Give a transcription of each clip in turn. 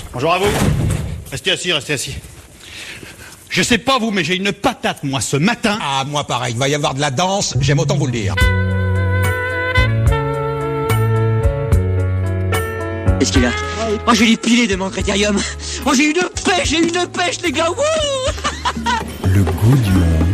Bonjour à vous. Restez assis. Je sais pas vous, mais j'ai une patate, moi, ce matin. Ah, moi pareil, il va y avoir de la danse, j'aime autant vous le dire. Qu'est-ce qu'il a? Oh, j'ai les pilés de mon critérium. Oh, j'ai une pêche, les gars. Wouh. Le goût du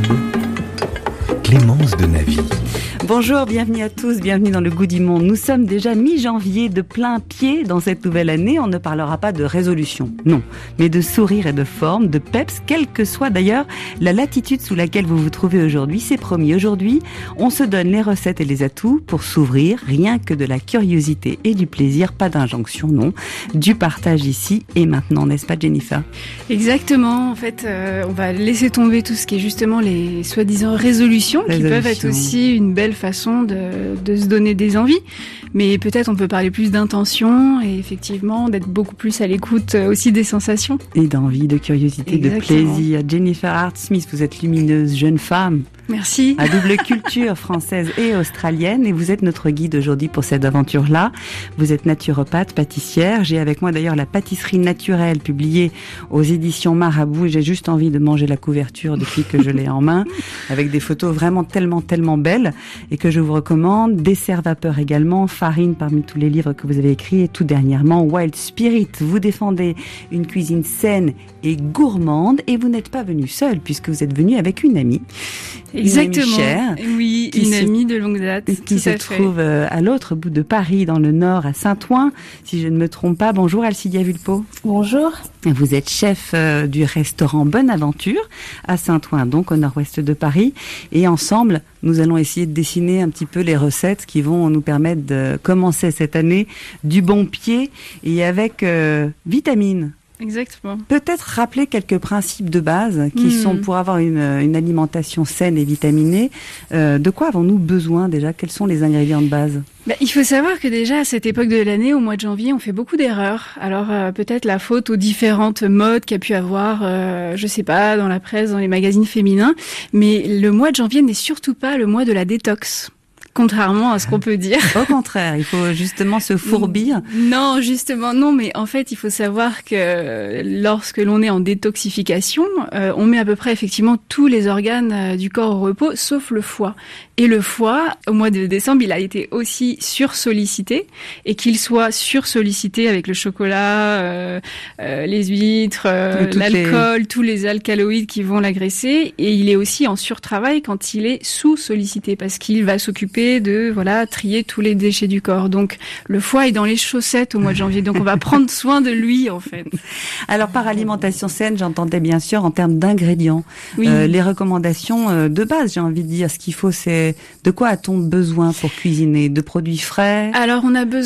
monde. Clémence de Navy. Bonjour, bienvenue à tous, bienvenue dans le goût du monde. Nous sommes déjà mi-janvier, de plein pied dans cette nouvelle année. On ne parlera pas de résolution, non, mais de sourire et de forme, de peps, quelle que soit d'ailleurs la latitude sous laquelle vous vous trouvez aujourd'hui. C'est promis, aujourd'hui, on se donne les recettes et les atouts pour s'ouvrir, rien que de la curiosité et du plaisir, pas d'injonction, non, du partage ici et maintenant, n'est-ce pas Jennifer? Exactement, en fait, on va laisser tomber tout ce qui est justement les soi-disant résolutions, qui peuvent être aussi une belle façon de se donner des envies, mais peut-être on peut parler plus d'intention et effectivement d'être beaucoup plus à l'écoute aussi des sensations. Et d'envie, de curiosité, exactement. De plaisir. Jennifer Hart-Smith, vous êtes lumineuse, jeune femme. Merci. À double culture française et australienne, et vous êtes notre guide aujourd'hui pour cette aventure-là. Vous êtes naturopathe, pâtissière. J'ai avec moi d'ailleurs la pâtisserie naturelle publiée aux éditions Marabout. J'ai juste envie de manger la couverture depuis que je l'ai en main, avec des photos vraiment tellement belles et que je vous recommande. Dessert vapeur également, farine parmi tous les livres que vous avez écrits et tout dernièrement Wild Spirit. Vous défendez une cuisine saine et gourmande et vous n'êtes pas venu seul puisque vous êtes venu avec une amie. Exactement. Une amie chère, oui, une amie de longue date. Qui se trouve à l'autre bout de Paris, dans le nord, à Saint-Ouen, si je ne me trompe pas. Bonjour Alcidia Vulpo. Bonjour. Vous êtes chef du restaurant Bonne Aventure à Saint-Ouen, donc au nord-ouest de Paris. Et ensemble, nous allons essayer de dessiner un petit peu les recettes qui vont nous permettre de commencer cette année du bon pied et avec vitamines. Exactement. Peut-être rappeler quelques principes de base qui sont pour avoir une alimentation saine et vitaminée. De quoi avons-nous besoin déjà? Quels sont les ingrédients de base? Il faut savoir que déjà à cette époque de l'année, au mois de janvier, on fait beaucoup d'erreurs. Alors peut-être la faute aux différentes modes qu'a pu avoir, je sais pas, dans la presse, dans les magazines féminins. Mais le mois de janvier n'est surtout pas le mois de la détox. Contrairement à ce qu'on peut dire. Au contraire, il faut justement se fourbir. Non, justement, non, mais en fait, il faut savoir que lorsque l'on est en détoxification, on met à peu près effectivement tous les organes du corps au repos, sauf le foie. Et le foie, au mois de décembre, il a été aussi sursollicité, et qu'il soit sursollicité avec le chocolat, les huîtres, l'alcool, tous les alcaloïdes qui vont l'agresser, et il est aussi en surtravail quand il est sous-sollicité, parce qu'il va s'occuper de trier tous les déchets du corps. Donc le foie est dans les chaussettes au mois de janvier, donc on va prendre soin de lui en fait. Alors par alimentation saine, j'entendais bien sûr en termes d'ingrédients, oui. Les recommandations de base, j'ai envie de dire. Ce qu'il faut, c'est de quoi a-t-on besoin pour cuisiner? De produits frais? Alors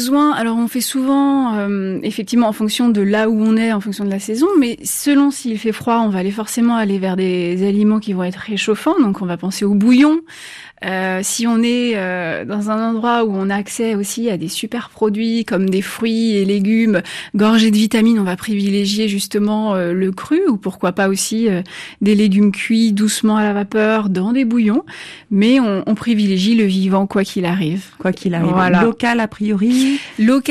on fait souvent effectivement en fonction de là où on est, en fonction de la saison, mais selon s'il fait froid, on va forcément aller vers des aliments qui vont être réchauffants, donc on va penser au bouillon. Si on est dans un endroit où on a accès aussi à des super produits comme des fruits et légumes gorgés de vitamines, on va privilégier justement le cru, ou pourquoi pas aussi des légumes cuits doucement à la vapeur dans des bouillons, mais on privilégie le vivant quoi qu'il arrive. Quoi qu'il arrive. Voilà. Local a priori.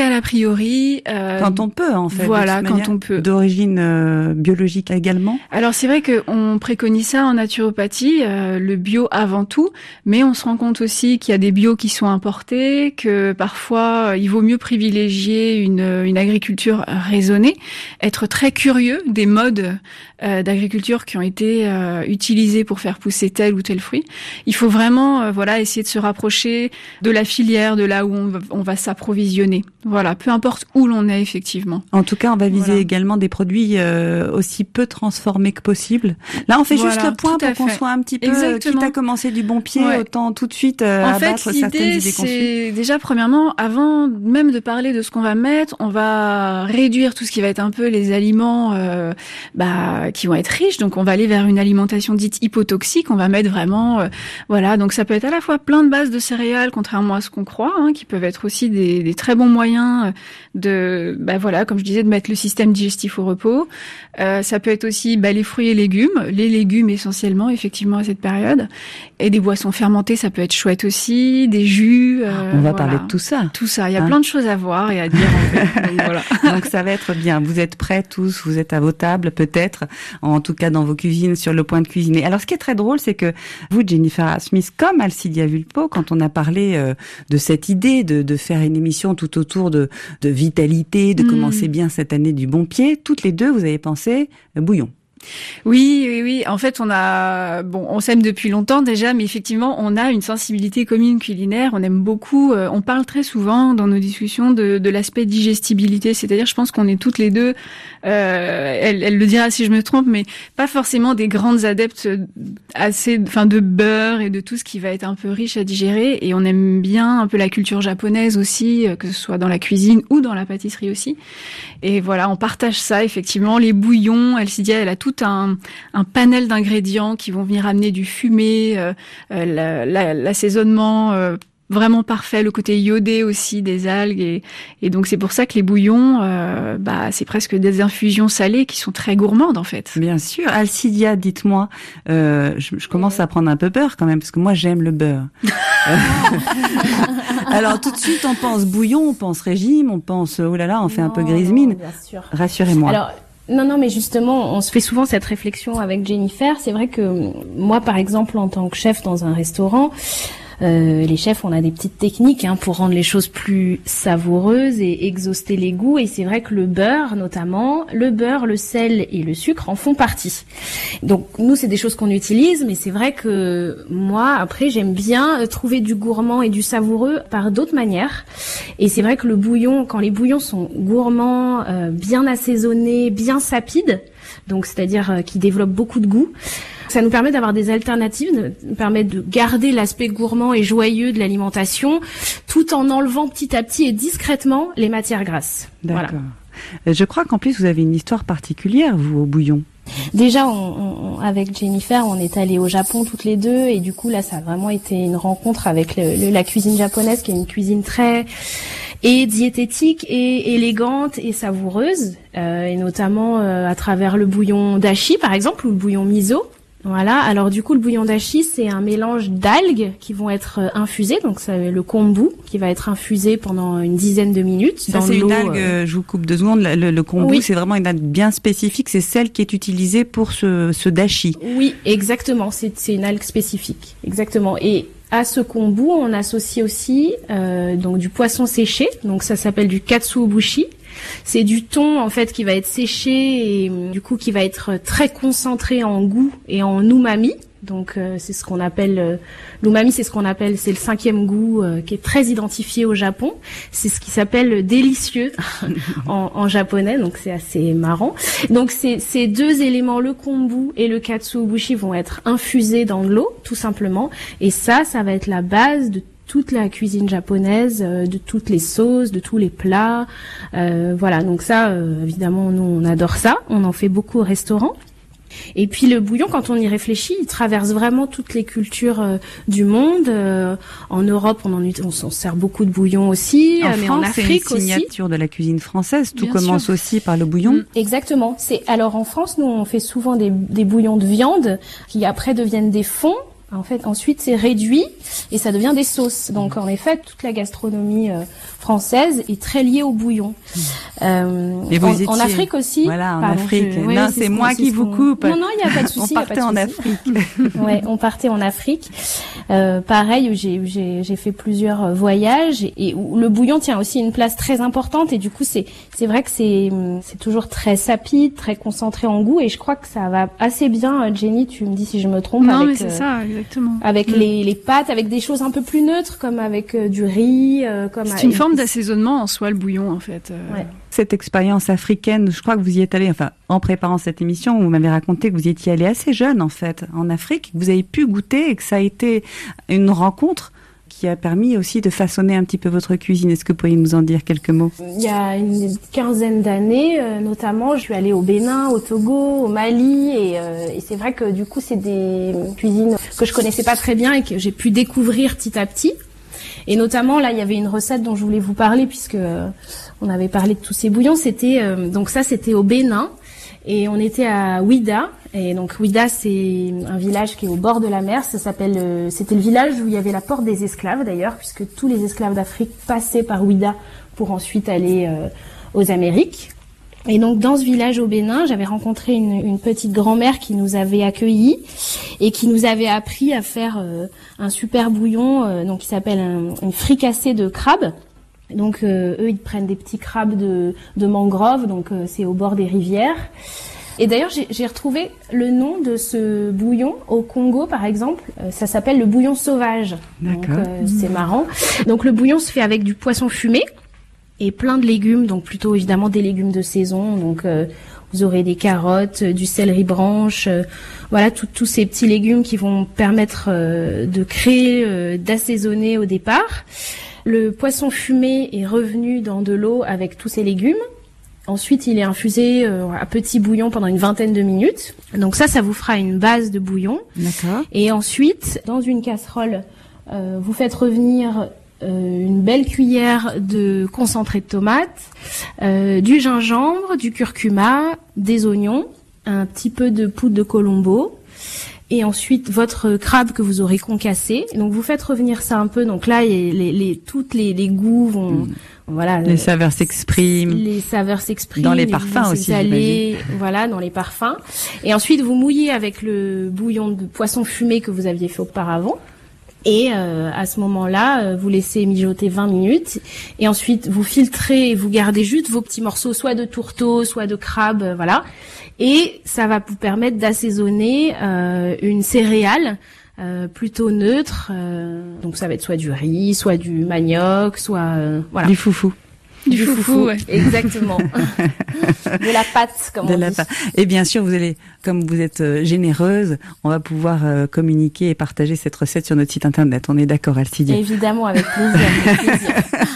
Quand on peut en fait. Voilà, quand on peut. D'origine biologique également. Alors c'est vrai qu'on préconise ça en naturopathie, le bio avant tout, mais on se rend compte aussi qu'il y a des bio qui sont importés, que parfois il vaut mieux privilégier une agriculture raisonnée, être très curieux des modes d'agriculture qui ont été utilisés pour faire pousser tel ou tel fruit. Il faut vraiment essayer de se rapprocher de la filière, de là où on va s'approvisionner. Voilà, peu importe où l'on est effectivement. En tout cas, on va viser également des produits aussi peu transformés que possible. Là, on fait juste le point pour qu'on soit un petit peu, quitte à commencer du bon pied, autant tout de suite abattre certaines idées conçues. C'est déjà premièrement, avant même de parler de ce qu'on va mettre, on va réduire tout ce qui va être un peu les aliments qui vont être riches. Donc on va aller vers une alimentation dite hypotoxique. On va mettre vraiment donc ça peut être à la fois plein de bases de céréales, contrairement à ce qu'on croit, qui peuvent être aussi des très bons moyens de comme je disais, de mettre le système digestif au repos. Ça peut être aussi les fruits et légumes essentiellement effectivement à cette période, et des boissons fermentées, ça peut être chouette aussi. smoothies, des jus. On va parler de tout ça. Tout ça. Il y a plein de choses à voir et à dire. En fait. Donc, voilà. Donc ça va être bien. Vous êtes prêts tous, vous êtes à vos tables peut-être, en tout cas dans vos cuisines, sur le point de cuisiner. Alors ce qui est très drôle, c'est que vous, Jennifer Smith, comme Alcidia Vulpo, quand on a parlé de cette idée de faire une émission tout autour de vitalité, de commencer bien cette année du bon pied, toutes les deux, vous avez pensé bouillon. Oui. En fait, on s'aime depuis longtemps déjà, mais effectivement, on a une sensibilité commune culinaire. On aime beaucoup. On parle très souvent dans nos discussions de l'aspect digestibilité. C'est-à-dire, je pense qu'on est toutes les deux. Elle le dira si je me trompe, mais pas forcément des grandes adeptes de beurre et de tout ce qui va être un peu riche à digérer. Et on aime bien un peu la culture japonaise aussi, que ce soit dans la cuisine ou dans la pâtisserie aussi. Et voilà, on partage ça effectivement. Les bouillons, Alcidia, elle a tout un panel d'ingrédients qui vont venir amener du fumé, l'assaisonnement vraiment parfait, le côté iodé aussi des algues et donc c'est pour ça que les bouillons, c'est presque des infusions salées qui sont très gourmandes en fait. Bien sûr. Alcidia, dites-moi, je commence à prendre un peu peur quand même parce que moi j'aime le beurre. Alors tout de suite on pense bouillon, on pense régime, on pense on fait un peu grise mine. Bien sûr. Rassurez-moi. Alors non, mais justement, on se fait souvent cette réflexion avec Jennifer. C'est vrai que moi, par exemple, en tant que chef dans un restaurant, les chefs, on a des petites techniques pour rendre les choses plus savoureuses et exhauster les goûts. Et c'est vrai que le beurre, notamment, le sel et le sucre en font partie. Donc nous, c'est des choses qu'on utilise, mais c'est vrai que moi, après, j'aime bien trouver du gourmand et du savoureux par d'autres manières. Et c'est vrai que le bouillon, quand les bouillons sont gourmands, bien assaisonnés, bien sapides, donc c'est-à-dire qui développent beaucoup de goût, ça nous permet d'avoir des alternatives, nous permet de garder l'aspect gourmand et joyeux de l'alimentation, tout en enlevant petit à petit et discrètement les matières grasses. D'accord. Voilà. Je crois qu'en plus vous avez une histoire particulière, vous, au bouillon. Déjà, avec Jennifer, on est allés au Japon toutes les deux et du coup là, ça a vraiment été une rencontre avec la cuisine japonaise, qui est une cuisine très diététique et élégante et savoureuse, et notamment à travers le bouillon dashi par exemple ou le bouillon miso. Voilà, alors du coup le bouillon dashi c'est un mélange d'algues qui vont être infusées, donc c'est le kombu qui va être infusé pendant une dizaine de minutes. Ça c'est une algue, je vous coupe 2 secondes, le kombu oui. C'est vraiment une algue bien spécifique, c'est celle qui est utilisée pour ce dashi. Oui, exactement, c'est une algue spécifique, exactement. Et à ce kombu on associe aussi donc du poisson séché, donc ça s'appelle du katsuobushi. C'est du thon en fait qui va être séché et du coup qui va être très concentré en goût et en umami. Donc c'est ce qu'on appelle l'umami, c'est le 5e goût qui est très identifié au Japon. C'est ce qui s'appelle délicieux en japonais, donc c'est assez marrant. Donc ces 2 éléments, le kombu et le katsuobushi, vont être infusés dans de l'eau tout simplement, et ça va être la base de toute la cuisine japonaise, de toutes les sauces, de tous les plats. Voilà, donc ça, évidemment, nous, on adore ça. On en fait beaucoup au restaurant. Et puis le bouillon, quand on y réfléchit, il traverse vraiment toutes les cultures du monde. En Europe, on s'en sert beaucoup de bouillon aussi, mais en Afrique aussi. C'est une signature de la cuisine française. Tout commence aussi par le bouillon. Exactement. Alors en France, nous, on fait souvent des bouillons de viande qui après deviennent des fonds. En fait, ensuite, c'est réduit et ça devient des sauces. Donc, en effet, toute la gastronomie française est très liée au bouillon. En Afrique aussi. Voilà, en Afrique. Non, c'est moi qui vous coupe. Non, il n'y a pas de souci. On partait en Afrique. Ouais, on partait en Afrique. Pareil, j'ai fait plusieurs voyages et où le bouillon tient aussi une place très importante. Et du coup, c'est vrai que c'est toujours très sapide, très concentré en goût. Et je crois que ça va assez bien. Jenny, tu me dis si je me trompe. Non, mais c'est ça. Exactement. Avec les pâtes, avec des choses un peu plus neutres, comme avec du riz, c'est une forme d'assaisonnement en soi, le bouillon, en fait. Ouais. Cette expérience africaine, je crois que vous y êtes allé, en préparant cette émission, vous m'avez raconté que vous y étiez allé assez jeune, en fait, en Afrique, que vous avez pu goûter et que ça a été une rencontre qui a permis aussi de façonner un petit peu votre cuisine. Est-ce que vous pourriez nous en dire quelques mots? Il y a une quinzaine d'années, notamment, je suis allée au Bénin, au Togo, au Mali, et c'est vrai que du coup, c'est des cuisines que je connaissais pas très bien et que j'ai pu découvrir petit à petit. Et notamment, là, il y avait une recette dont je voulais vous parler puisque on avait parlé de tous ces bouillons. C'était donc ça, c'était au Bénin. Et on était à Ouida. Et donc Ouida, c'est un village qui est au bord de la mer. C'était le village où il y avait la porte des esclaves d'ailleurs, puisque tous les esclaves d'Afrique passaient par Ouida pour ensuite aller aux Amériques. Et donc dans ce village au Bénin, j'avais rencontré une petite grand-mère qui nous avait accueillis et qui nous avait appris à faire un super bouillon donc qui s'appelle une fricassée de crabe. Donc eux ils prennent des petits crabes de mangrove, donc c'est au bord des rivières. Et d'ailleurs, j'ai retrouvé le nom de ce bouillon au Congo, par exemple. Ça s'appelle le bouillon sauvage. D'accord. Donc, c'est marrant. Donc, le bouillon se fait avec du poisson fumé et plein de légumes. Donc, plutôt évidemment des légumes de saison. Donc, vous aurez des carottes, du céleri branche. Voilà, tous ces petits légumes qui vont permettre de créer, d'assaisonner au départ. Le poisson fumé est revenu dans de l'eau avec tous ces légumes. Ensuite, il est infusé à petit bouillon pendant une vingtaine de minutes. Donc ça vous fera une base de bouillon. D'accord. Et ensuite, dans une casserole, vous faites revenir une belle cuillère de concentré de tomate, du gingembre, du curcuma, des oignons, un petit peu de poudre de colombo. Et ensuite, votre crabe que vous aurez concassé. Donc, vous faites revenir ça un peu. Donc là, toutes les goûts vont... Voilà, les saveurs s'expriment. Les saveurs s'expriment. Dans les parfums aussi, j'imagine. Voilà, dans les parfums. Et ensuite, vous mouillez avec le bouillon de poisson fumé que vous aviez fait auparavant. Et à ce moment-là, vous laissez mijoter 20 minutes. Et ensuite, vous filtrez et vous gardez juste vos petits morceaux, soit de tourteau, soit de crabe, voilà. Et ça va vous permettre d'assaisonner une céréale plutôt neutre. Donc ça va être soit du riz, soit du manioc, soit voilà. Du foufou. Du foufou, ouais. Exactement. De la pâte, comme on dit. Et bien sûr, vous allez, comme vous êtes généreuse, on va pouvoir communiquer et partager cette recette sur notre site internet. On est d'accord, Alcidia? Évidemment, avec plaisir.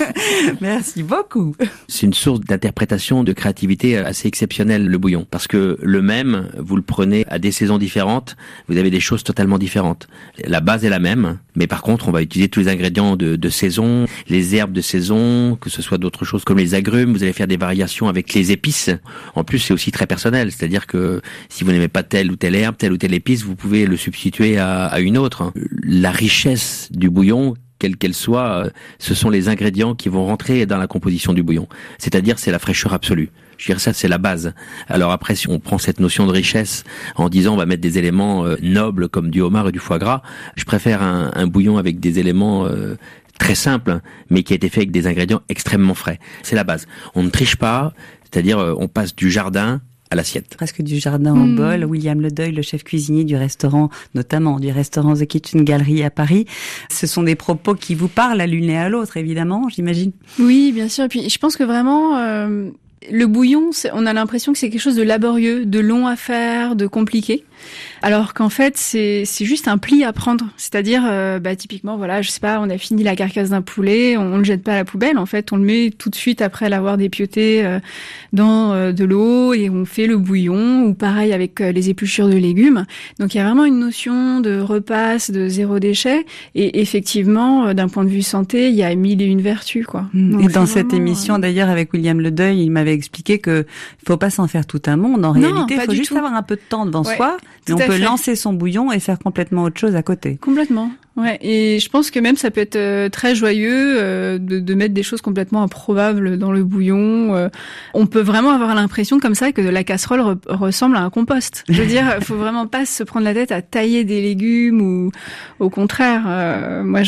Merci beaucoup. C'est une source d'interprétation, de créativité assez exceptionnelle, le bouillon. Parce que le même, vous le prenez à des saisons différentes, vous avez des choses totalement différentes. La base est la même, mais par contre, on va utiliser tous les ingrédients de saison, les herbes de saison, que ce soit d'autres choses comme les agrumes, vous allez faire des variations avec les épices. En plus, c'est aussi très personnel, c'est-à-dire que si vous n'aimez pas telle ou telle herbe, telle ou telle épice, vous pouvez le substituer à une autre. La richesse du bouillon, quelle qu'elle soit, ce sont les ingrédients qui vont rentrer dans la composition du bouillon. C'est-à-dire, c'est la fraîcheur absolue. Je dirais ça, c'est la base. Alors après, si on prend cette notion de richesse en disant on va mettre des éléments nobles comme du homard et du foie gras, je préfère un bouillon avec des éléments très simple, mais qui a été fait avec des ingrédients extrêmement frais. C'est la base. On ne triche pas, c'est-à-dire on passe du jardin à l'assiette. Presque du jardin au bol. William Ledeuil, le chef cuisinier du restaurant, notamment du restaurant The Kitchen Gallery à Paris. Ce sont des propos qui vous parlent à l'une et à l'autre, évidemment, j'imagine. Oui, bien sûr. Et puis, je pense que vraiment... le bouillon, on a l'impression que c'est quelque chose de laborieux, de long à faire, de compliqué. Alors qu'en fait, c'est juste un pli à prendre. C'est-à-dire, typiquement, voilà, je sais pas, on a fini la carcasse d'un poulet, on le jette pas à la poubelle. En fait, on le met tout de suite après l'avoir dépioté dans de l'eau et on fait le bouillon. Ou pareil avec les épluchures de légumes. Donc, il y a vraiment une notion de repasse, de zéro déchet. Et effectivement, d'un point de vue santé, il y a 1001 vertus, quoi. Et dans cette émission, d'ailleurs, avec William Ledeuil, il m'avait expliqué que faut pas s'en faire tout un monde. En réalité, il faut juste avoir un peu de temps devant soi. Mais on peut lancer son bouillon et faire complètement autre chose à côté. Complètement. Ouais, et je pense que même ça peut être très joyeux de mettre des choses complètement improbables dans le bouillon. On peut vraiment avoir l'impression comme ça que la casserole ressemble à un compost. Je veux dire, faut vraiment pas se prendre la tête à tailler des légumes ou au contraire. Moi,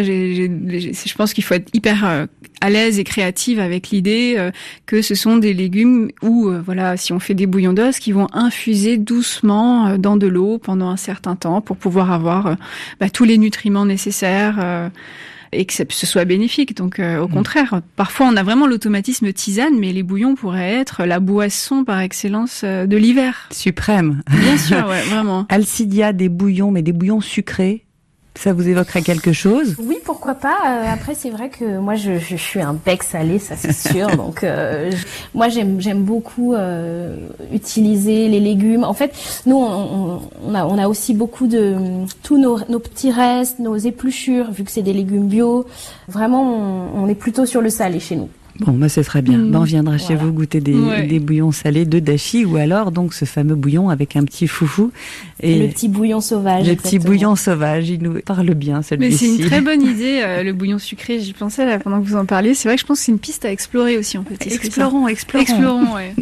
je pense qu'il faut être hyper à l'aise et créative avec l'idée que ce sont des légumes où, si on fait des bouillons d'os qui vont infuser doucement dans de l'eau pendant un certain temps pour pouvoir avoir tous les nutriments nécessaires et que ce soit bénéfique. Donc au contraire, parfois on a vraiment l'automatisme tisane, mais les bouillons pourraient être la boisson par excellence de l'hiver. Suprême. Bien sûr, ouais, vraiment. Alcidia, des bouillons, mais des bouillons sucrés. Ça vous évoquerait quelque chose? Oui, pourquoi pas. Après, c'est vrai que moi, je suis un bec salé, ça c'est sûr. Donc, moi, j'aime beaucoup utiliser les légumes. En fait, nous, on a aussi beaucoup de tous nos petits restes, nos épluchures, vu que c'est des légumes bio. Vraiment, on est plutôt sur le salé chez nous. Bon, c'est très bien. On viendra chez vous goûter des bouillons salés de dashi, ou alors donc ce fameux bouillon avec un petit foufou. Et le petit bouillon sauvage. Le petit bouillon sauvage, il nous parle bien celui-ci. Mais c'est une très bonne idée, le bouillon sucré. J'y pensais là pendant que vous en parliez. C'est vrai que je pense que c'est une piste à explorer aussi en fait. Explorons. Explorons, ouais.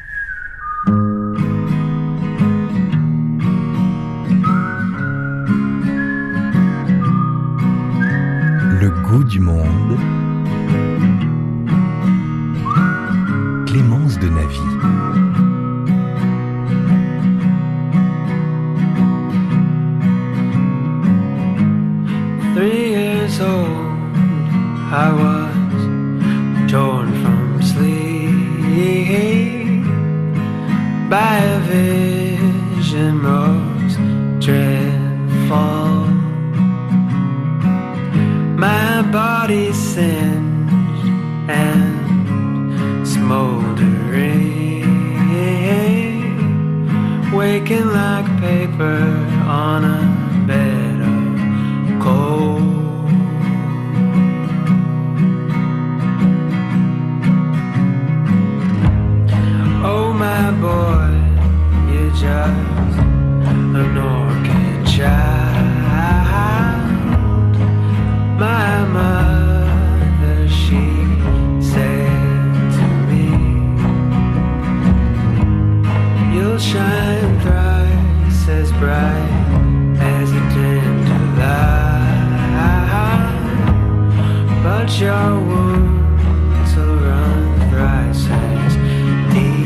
Le goût du monde. Clémence de Navy. Three years old, I was torn from sleep by a vision most dreadful. My body singed and smoldering, waking like paper on a bed of coal. Oh my boy, you're just an orchid child. My mother, she said to me, you'll shine thrice as bright as a dandelion, but your wounds will run thrice as deep.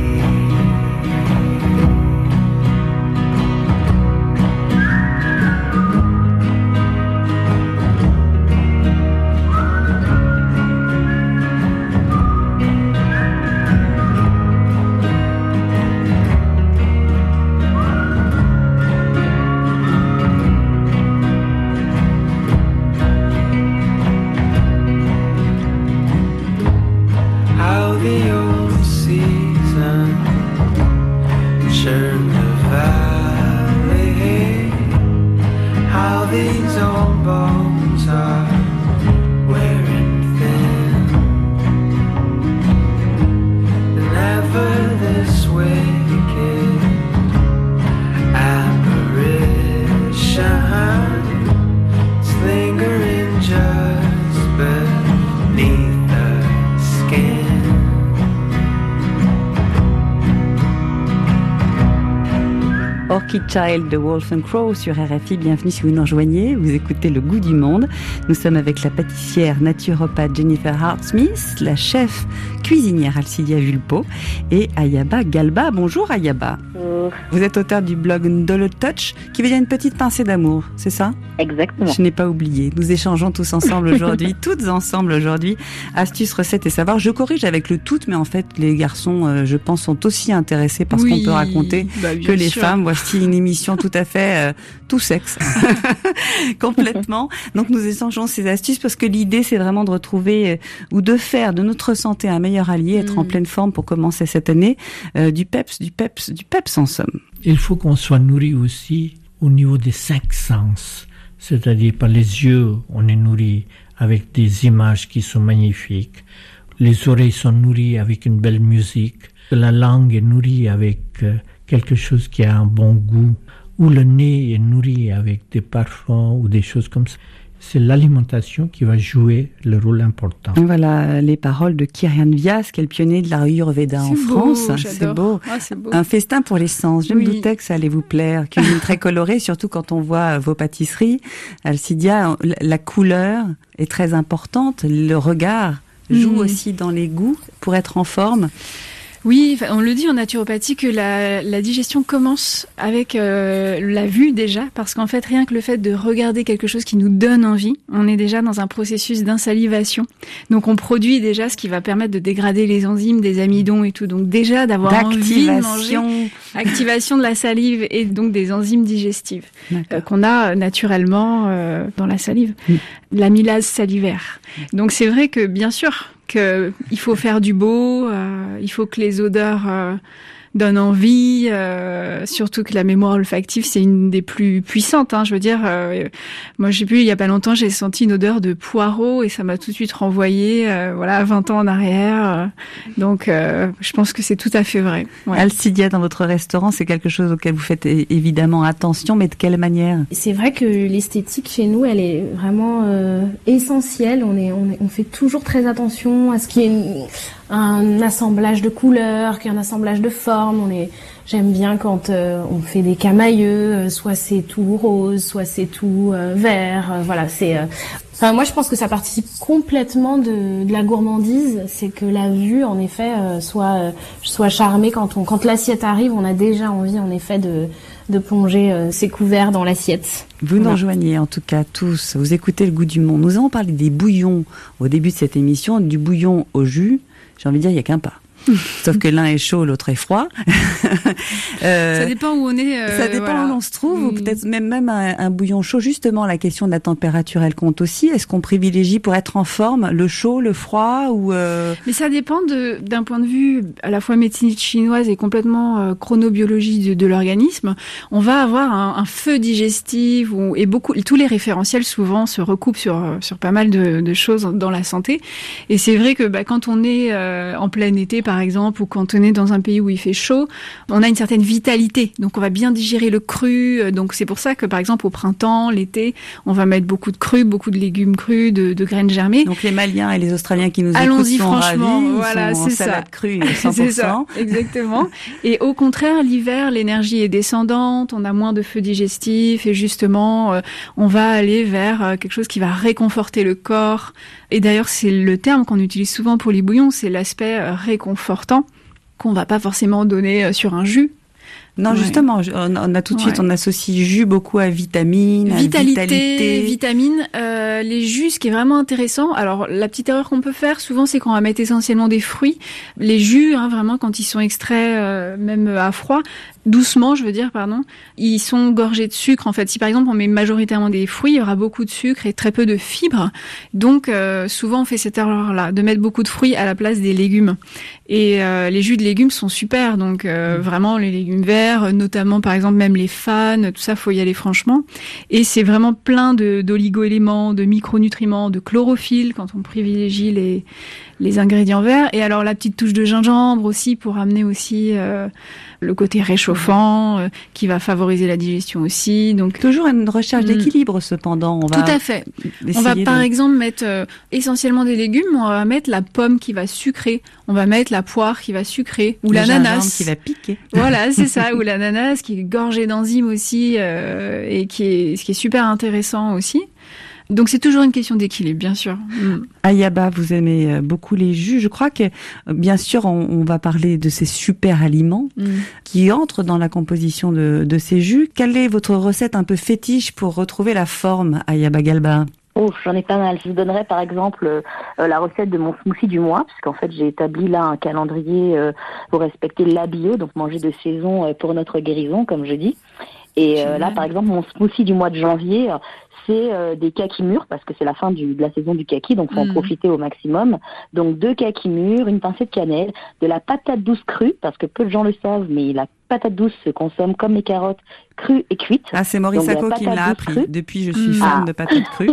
Orchid Child de Wolf and Crow sur RFI. Bienvenue si vous nous rejoignez. Vous écoutez Le Goût du Monde. Nous sommes avec la pâtissière naturopathe Jennifer Hart-Smith, la chef cuisinière Alcidia Vulpo et Ayaba Galba. Bonjour Ayaba. Bonjour. Vous êtes auteur du blog Ndolo Touch qui veut dire une petite pincée d'amour, c'est ça? Exactement. Je n'ai pas oublié. Nous échangeons tous ensemble aujourd'hui, toutes ensemble aujourd'hui, astuces, recettes et savoirs. Je corrige avec le tout, mais en fait les garçons, je pense, sont aussi intéressés par ce qu'on peut raconter que les femmes. Voici une émission tout à fait tout sexe, complètement. Donc nous échangeons ces astuces parce que l'idée c'est vraiment de retrouver ou de faire de notre santé un meilleur allié, être en pleine forme pour commencer cette année, du peps en somme. Il faut qu'on soit nourri aussi au niveau des 5 sens, c'est-à-dire par les yeux, on est nourri avec des images qui sont magnifiques, les oreilles sont nourries avec une belle musique, la langue est nourrie avec quelque chose qui a un bon goût, ou le nez est nourri avec des parfums ou des choses comme ça. C'est l'alimentation qui va jouer le rôle important. Voilà les paroles de Kirian Vyas, qui est le pionnier de l'Ayurveda en France. C'est beau. Ah, c'est beau. Un festin pour les sens. Je me doutais que ça allait vous plaire. Cuisine très colorée, surtout quand on voit vos pâtisseries. Alcidia, la couleur est très importante. Le regard joue aussi dans les goûts pour être en forme. Oui, on le dit en naturopathie que la digestion commence avec la vue déjà, parce qu'en fait, rien que le fait de regarder quelque chose qui nous donne envie, on est déjà dans un processus d'insalivation. Donc on produit déjà ce qui va permettre de dégrader les enzymes, des amidons et tout. Donc déjà d'avoir envie de manger, activation de la salive et donc des enzymes digestives qu'on a naturellement dans la salive. L'amylase salivaire. Donc c'est vrai que bien sûr qu'il faut faire du beau, il faut que les odeurs donne envie, surtout que la mémoire olfactive, c'est une des plus puissantes. Je veux dire, moi il y a pas longtemps, j'ai senti une odeur de poireau et ça m'a tout de suite renvoyé, à 20 ans en arrière. Donc, je pense que c'est tout à fait vrai. Ouais. Alcidia, dans votre restaurant, c'est quelque chose auquel vous faites évidemment attention, mais de quelle manière? C'est vrai que l'esthétique chez nous, elle est vraiment essentielle. On fait toujours très attention à ce qu'il y ait un assemblage de couleurs, qu'il y ait un assemblage de formes. J'aime bien quand on fait des camailleux, soit c'est tout rose, soit c'est tout vert. Moi, je pense que ça participe complètement de la gourmandise. C'est que la vue, en effet, soit charmée quand l'assiette arrive. On a déjà envie, en effet, de plonger ses couverts dans l'assiette. Vous nous rejoignez en tout cas tous. Vous écoutez Le Goût du Monde. Nous avons parlé des bouillons au début de cette émission, du bouillon au jus. J'ai envie de dire, il n'y a qu'un pas. Sauf que l'un est chaud, l'autre est froid. Ça dépend où on est. Ça dépend où on se trouve, ou peut-être même un bouillon chaud. Justement, la question de la température, elle compte aussi. Est-ce qu'on privilégie pour être en forme le chaud, le froid ou Mais ça dépend d'un point de vue à la fois médecine chinoise et complètement chronobiologie de l'organisme. On va avoir un feu digestif et tous les référentiels souvent se recoupent sur pas mal de choses dans la santé. Et c'est vrai que quand on est en plein été, par exemple, ou quand on est dans un pays où il fait chaud, on a une certaine vitalité. Donc, on va bien digérer le cru. Donc, c'est pour ça que, par exemple, au printemps, l'été, on va mettre beaucoup de crus, beaucoup de légumes crus, de graines germées. Donc, les Maliens et les Australiens qui nous Allons-y, écoutent sont franchement, ravis. voilà, ils sont c'est en salade ça. crue, 100%. C'est ça, exactement. Et au contraire, l'hiver, l'énergie est descendante, on a moins de feu digestif et justement, on va aller vers quelque chose qui va réconforter le corps. Et d'ailleurs, c'est le terme qu'on utilise souvent pour les bouillons, c'est l'aspect réconfortant qu'on va pas forcément donner sur un jus. Non, justement, on a tout de suite, on associe jus beaucoup à vitamines, vitalité. Vitamines, les jus, ce qui est vraiment intéressant. Alors, la petite erreur qu'on peut faire souvent, c'est qu'on va mettre essentiellement des fruits. Les jus, vraiment, quand ils sont extraits, même à froid, doucement, ils sont gorgés de sucre. En fait, si par exemple on met majoritairement des fruits, il y aura beaucoup de sucre et très peu de fibres. Donc, souvent on fait cette erreur-là, de mettre beaucoup de fruits à la place des légumes. Et les jus de légumes sont super. Donc, vraiment les légumes verts, notamment par exemple même les fanes, tout ça, faut y aller franchement. Et c'est vraiment plein d'oligo-éléments, de micronutriments, de chlorophylle quand on privilégie les ingrédients verts. Et alors la petite touche de gingembre aussi pour amener aussi le côté réchauffant qui va favoriser la digestion aussi. Donc toujours une recherche d'équilibre cependant. Tout à fait. On va par exemple mettre essentiellement des légumes, on va mettre la pomme qui va sucrer, on va mettre la poire qui va sucrer ou l'ananas qui va piquer. Voilà, c'est ça, ou l'ananas qui est gorgé d'enzymes aussi et ce qui est super intéressant aussi. Donc c'est toujours une question d'équilibre, bien sûr. Ayaba, vous aimez beaucoup les jus. Je crois que, bien sûr, on va parler de ces super aliments qui entrent dans la composition de ces jus. Quelle est votre recette un peu fétiche pour retrouver la forme, Ayaba Galba? J'en ai pas mal. Je vous donnerai par exemple la recette de mon smoothie du mois, puisqu'en fait j'ai établi là un calendrier pour respecter la bio, donc manger de saison pour notre guérison, comme je dis. Et là, par exemple, mon smoothie du mois de janvier, c'est des kakis mûrs, parce que c'est la fin de la saison du kaki, donc faut en profiter au maximum. Donc 2 kakis mûrs, une pincée de cannelle, de la patate douce crue, parce que peu de gens le savent, mais la patate douce se consomme comme les carottes, crue et cuite. Ah, c'est Maurice Sacco qui me l'a appris. Crue. Depuis, je suis fan de patates crues.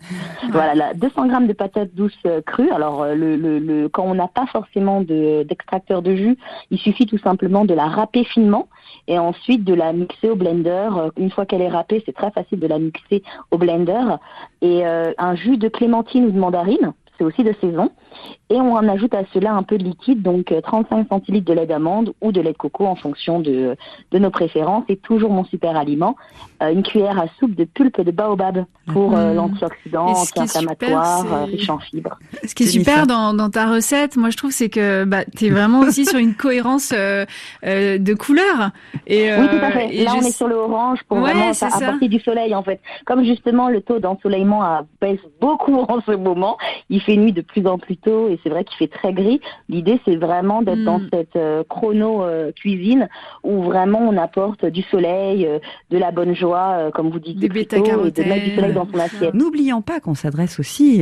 Voilà, 200 grammes de patates douces crues. Alors, quand on n'a pas forcément d'extracteur de jus, il suffit tout simplement de la râper finement et ensuite de la mixer au blender. Une fois qu'elle est râpée, c'est très facile de la mixer au blender. Et un jus de clémentine ou de mandarine, c'est aussi de saison. Et on en ajoute à cela un peu de liquide, donc 35 centilitres de lait d'amande ou de lait de coco en fonction de nos préférences. Et toujours mon super aliment, une cuillère à soupe de pulpe de baobab pour l'antioxydant, anti-inflammatoire, riche en fibres. Ce qui est super dans ta recette, moi je trouve, c'est que t'es vraiment aussi sur une cohérence de couleurs. Oui, tout à fait. Là, on est sur le orange pour vraiment apporter du soleil, en fait. Comme justement le taux d'ensoleillement baisse beaucoup en ce moment, il fait nuit de plus en plus tôt et c'est vrai qu'il fait très gris. L'idée, c'est vraiment d'être dans cette chrono cuisine où vraiment on apporte du soleil, de la bonne joie, comme vous dites, des bêta-carotènes, et de mettre du soleil dans son assiette. N'oublions pas qu'on s'adresse aussi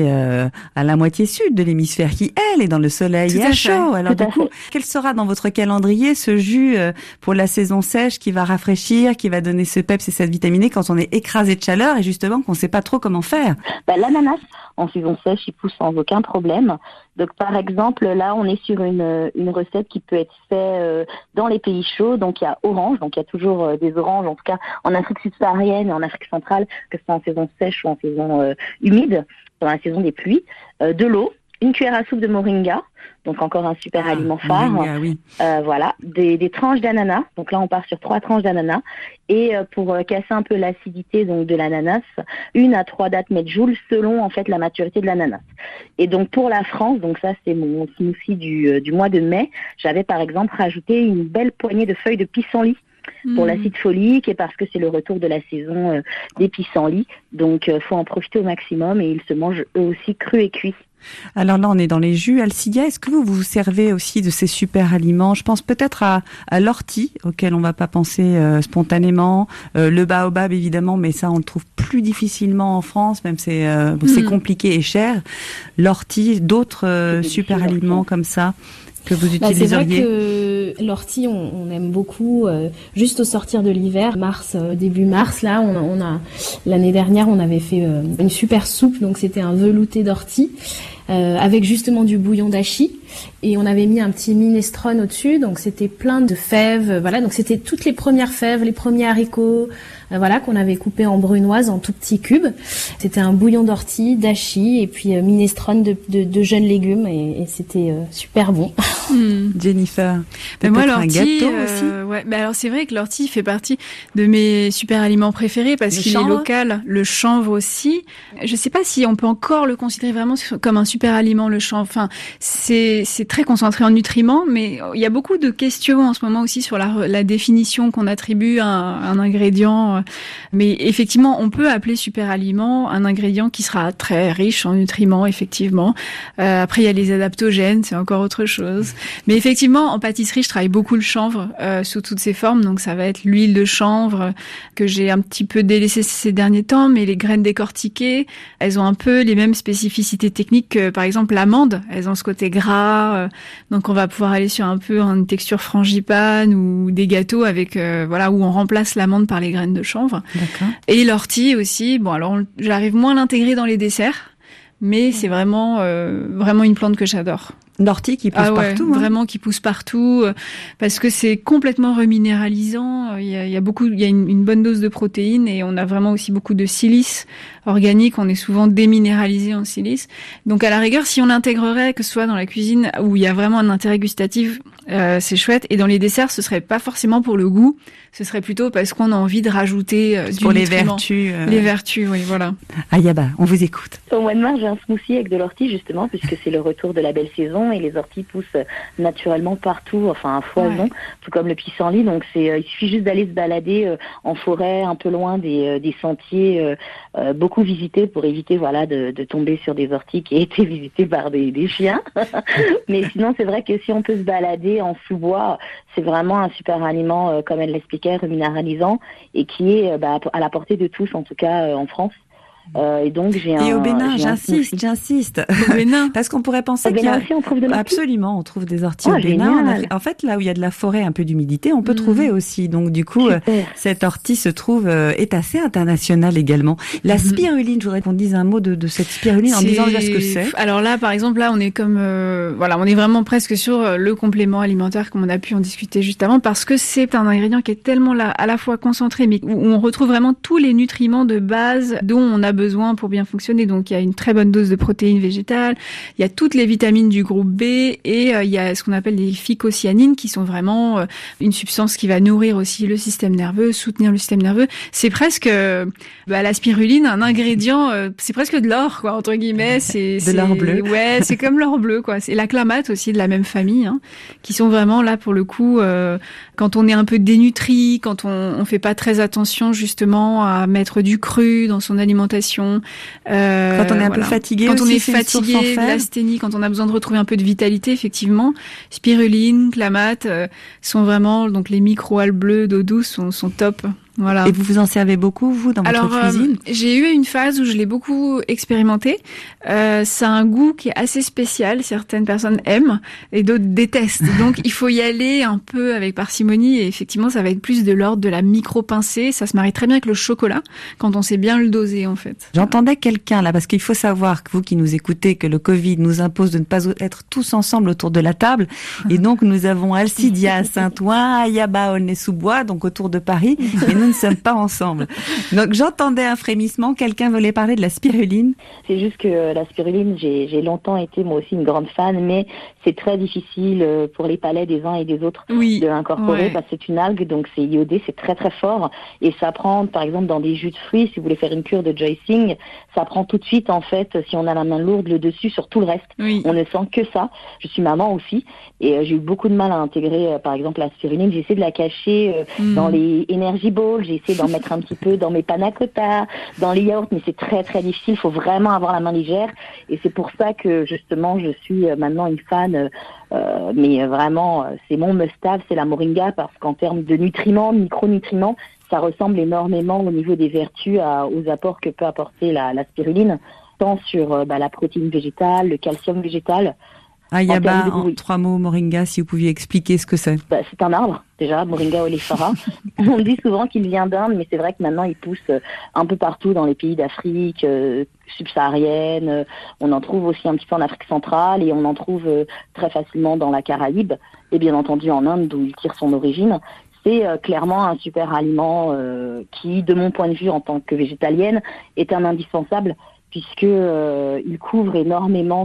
à la moitié sud de l'hémisphère qui, elle, est dans le soleil et à chaud. Alors du coup, quel sera dans votre calendrier ce jus pour la saison sèche qui va rafraîchir, qui va donner ce peps et cette vitamine quand on est écrasé de chaleur et justement qu'on ne sait pas trop comment faire? L'ananas, en saison sèche, il pousse sans aucun problème. Donc par exemple, là, on est sur une recette qui peut être faite dans les pays chauds. Donc il y a orange, donc il y a toujours des oranges, en tout cas en Afrique subsaharienne et en Afrique centrale, que ce soit en saison sèche ou en saison humide, dans la saison des pluies, de l'eau, une cuillère à soupe de moringa, donc encore un super aliment phare. Moringa, oui. Voilà, des tranches d'ananas. Donc là, on part sur 3 tranches d'ananas. Et pour casser un peu l'acidité donc de l'ananas, 1 à 3 dattes medjool selon en fait la maturité de l'ananas. Et donc pour la France, donc ça c'est mon smoothie du mois de mai, j'avais par exemple rajouté une belle poignée de feuilles de pissenlit pour l'acide folique et parce que c'est le retour de la saison des pissenlits. Donc faut en profiter au maximum et ils se mangent eux aussi crus et cuits. Alors là, on est dans les jus. Alcidia, est-ce que vous vous servez aussi de ces super aliments? Je pense peut-être à l'ortie, auquel on va pas penser spontanément. Le baobab, évidemment, mais ça, on le trouve plus difficilement en France, même c'est compliqué et cher. L'ortie, d'autres super aliments comme ça que vous utiliseriez? C'est vrai que l'ortie, on aime beaucoup. Juste au sortir de l'hiver, début mars, là, on a l'année dernière, on avait fait une super soupe, donc c'était un velouté d'ortie avec justement du bouillon d'achi. Et on avait mis un petit minestrone au-dessus, donc c'était plein de fèves, voilà, donc c'était toutes les premières fèves, les premiers haricots, voilà, qu'on avait coupés en brunoise, en tout petits cubes. C'était un bouillon d'ortie, d'achi, et puis minestrone de jeunes légumes, et c'était super bon. Jennifer, moi l'ortie, un gâteau aussi. Ouais, alors c'est vrai que l'ortie fait partie de mes super aliments préférés parce qu'il est local. Le chanvre aussi. Je sais pas si on peut encore le considérer vraiment comme un super aliment, le chanvre. Enfin, c'est très concentré en nutriments, mais il y a beaucoup de questions en ce moment aussi sur la définition qu'on attribue à un ingrédient. Mais effectivement, on peut appeler super aliment un ingrédient qui sera très riche en nutriments, effectivement. Après, il y a les adaptogènes, c'est encore autre chose. Mais effectivement, en pâtisserie, je travaille beaucoup le chanvre sous toutes ses formes. Donc, ça va être l'huile de chanvre que j'ai un petit peu délaissée ces derniers temps, mais les graines décortiquées, elles ont un peu les mêmes spécificités techniques que, par exemple, l'amande. Elles ont ce côté gras, donc on va pouvoir aller sur un peu une texture frangipane ou des gâteaux avec où on remplace l'amande par les graines de chanvre. D'accord. Et l'ortie aussi. Bon, alors j'arrive moins à l'intégrer dans les desserts, mais c'est vraiment une plante que j'adore. L'ortie qui pousse partout. Vraiment qui pousse partout, parce que c'est complètement reminéralisant. Il y a une bonne dose de protéines et on a vraiment aussi beaucoup de silice organique. On est souvent déminéralisé en silice. Donc à la rigueur, si on l'intégrerait, que ce soit dans la cuisine où il y a vraiment un intérêt gustatif, c'est chouette. Et dans les desserts, ce serait pas forcément pour le goût. Ce serait plutôt parce qu'on a envie de rajouter du pour nutriment. Les vertus, oui, voilà. Ayaba, on vous écoute. Au mois de mars, j'ai un smoothie avec de l'ortie, justement, puisque c'est le retour de la belle saison et les orties poussent naturellement partout, enfin à foison, tout comme le pissenlit. Donc il suffit juste d'aller se balader en forêt, un peu loin des sentiers beaucoup visités pour éviter de tomber sur des orties qui aient été visitées par des chiens. Mais sinon, c'est vrai que si on peut se balader en sous-bois, c'est vraiment un super aliment, comme elle l'expliquait, reminéralisant et qui est à la portée de tous, en tout cas en France. Et donc au Bénin, j'insiste. Au Bénin, parce qu'on pourrait penser qu'il y a aussi on trouve de l'ortie. Absolument, on trouve des orties au Bénin. En fait, là où il y a de la forêt, un peu d'humidité, on peut trouver aussi. Donc du coup, cette ortie se trouve est assez internationale également. La spiruline, je voudrais qu'on dise un mot de cette spiruline en disant déjà ce que c'est. Alors là, par exemple, on est comme on est vraiment presque sur le complément alimentaire comme on a pu en discuter juste avant, parce que c'est un ingrédient qui est tellement à la fois concentré, mais où on retrouve vraiment tous les nutriments de base dont on a besoin pour bien fonctionner. Donc il y a une très bonne dose de protéines végétales, il y a toutes les vitamines du groupe B et il y a ce qu'on appelle les phycocyanines qui sont vraiment une substance qui va nourrir aussi le système nerveux, soutenir le système nerveux. C'est presque la spiruline, un ingrédient, c'est presque de l'or quoi entre guillemets, c'est l'or bleu. Ouais, c'est comme l'or bleu quoi. C'est la clamate aussi de la même famille qui sont vraiment là pour le coup quand on est un peu dénutri, quand on fait pas très attention justement à mettre du cru dans son alimentation constipation. Quand on est un peu fatigué quand aussi, on est c'est une source en fatigué, fer. l'asthénie, quand on a besoin de retrouver un peu de vitalité, effectivement, spiruline, clamate sont vraiment, donc les micro-algues bleues d'eau douce sont top. Voilà. Et vous vous en servez beaucoup, vous, dans votre cuisine? J'ai eu une phase où je l'ai beaucoup expérimenté. Ça a un goût qui est assez spécial. Certaines personnes aiment et d'autres détestent. Donc, il faut y aller un peu avec parcimonie. Et effectivement, ça va être plus de l'ordre de la micro-pincée. Ça se marie très bien avec le chocolat quand on sait bien le doser, en fait. J'entendais quelqu'un là, parce qu'il faut savoir que vous qui nous écoutez, que le Covid nous impose de ne pas être tous ensemble autour de la table. Et donc, nous avons Alcidia, Saint-Ouen, Ayaba, Aulnay-sous-Bois, donc autour de Paris. Et nous ne sommes pas ensemble. Donc j'entendais un frémissement, quelqu'un voulait parler de la spiruline. C'est juste que la spiruline, j'ai longtemps été moi aussi une grande fan, mais c'est très difficile pour les palais des uns et des autres de l'incorporer parce que c'est une algue, donc c'est iodé, c'est très très fort et ça prend, par exemple dans des jus de fruits, si vous voulez faire une cure de juicing, ça prend tout de suite en fait, si on a la main lourde, le dessus sur tout le reste. On ne sent que ça. Je suis maman aussi et j'ai eu beaucoup de mal à intégrer par exemple la spiruline. J'ai essayé de la cacher dans les energy balls. J'ai essayé d'en mettre un petit peu dans mes panna cotta, dans les yaourts, mais c'est très très difficile. Il faut vraiment avoir la main légère. Et c'est pour ça que justement je suis maintenant une fan. Mais vraiment, c'est mon must-have, c'est la moringa, parce qu'en termes de nutriments, micronutriments, ça ressemble énormément au niveau des vertus aux apports que peut apporter la spiruline, tant sur la protéine végétale, le calcium végétal. Ayaba, en 3 mots, moringa, si vous pouviez expliquer ce que c'est. C'est un arbre, déjà, Moringa oleifera. On dit souvent qu'il vient d'Inde, mais c'est vrai que maintenant il pousse un peu partout dans les pays d'Afrique subsaharienne. On en trouve aussi un petit peu en Afrique centrale et on en trouve très facilement dans la Caraïbe et bien entendu en Inde d'où il tire son origine. C'est clairement un super aliment qui, de mon point de vue en tant que végétalienne, est un indispensable puisque il couvre énormément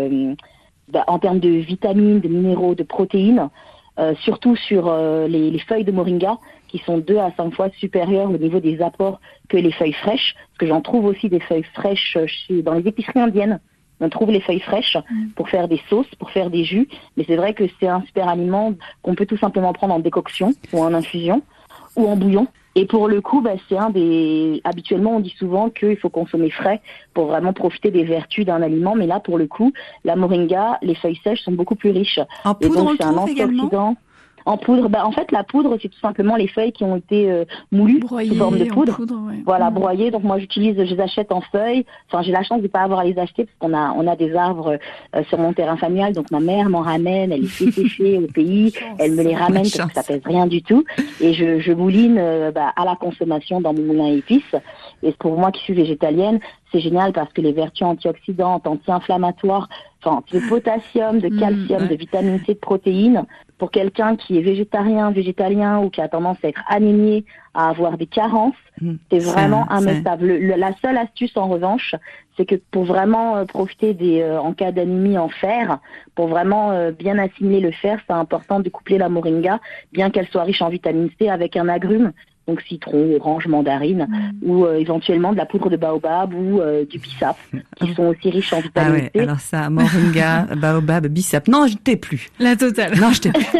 en termes de vitamines, de minéraux, de protéines, surtout sur les feuilles de moringa qui sont 2 à 5 fois supérieures au niveau des apports que les feuilles fraîches, parce que j'en trouve aussi des feuilles fraîches dans les épiceries indiennes. On trouve les feuilles fraîches pour faire des sauces, pour faire des jus, mais c'est vrai que c'est un super aliment qu'on peut tout simplement prendre en décoction ou en infusion ou en bouillon. Et pour le coup, c'est habituellement, on dit souvent qu'il faut consommer frais pour vraiment profiter des vertus d'un aliment. Mais là, pour le coup, la moringa, les feuilles sèches sont beaucoup plus riches. En poudre, et donc, on le c'est un trouve antioxydant. En poudre, en fait, la poudre, c'est tout simplement les feuilles qui ont été moulues sous forme de poudre. Voilà, broyées. Donc moi, je les achète en feuilles. Enfin, j'ai la chance de pas avoir à les acheter parce qu'on a des arbres sur mon terrain familial. Donc ma mère m'en ramène, elle les fait sécher au pays, elle me les ramène parce que ça pèse rien du tout. Et je mouline à la consommation dans mon moulin à épices. Et pour moi qui suis végétalienne, c'est génial parce que les vertus antioxydantes, anti-inflammatoires, de potassium, de calcium, de vitamine C, de protéines, pour quelqu'un qui est végétalien ou qui a tendance à être anémié, à avoir des carences, c'est vraiment un must-have. La seule astuce en revanche, c'est que pour vraiment profiter en cas d'anémie en fer, pour vraiment bien assimiler le fer, c'est important de coupler la moringa, bien qu'elle soit riche en vitamine C, avec un agrume. Donc citron, orange, mandarine, ou éventuellement de la poudre de baobab ou du bissap, qui sont aussi riches en vitamine C. Alors ça, moringa, baobab, bissap. Non, je t'ai plus. La totale. Non, je t'ai plus.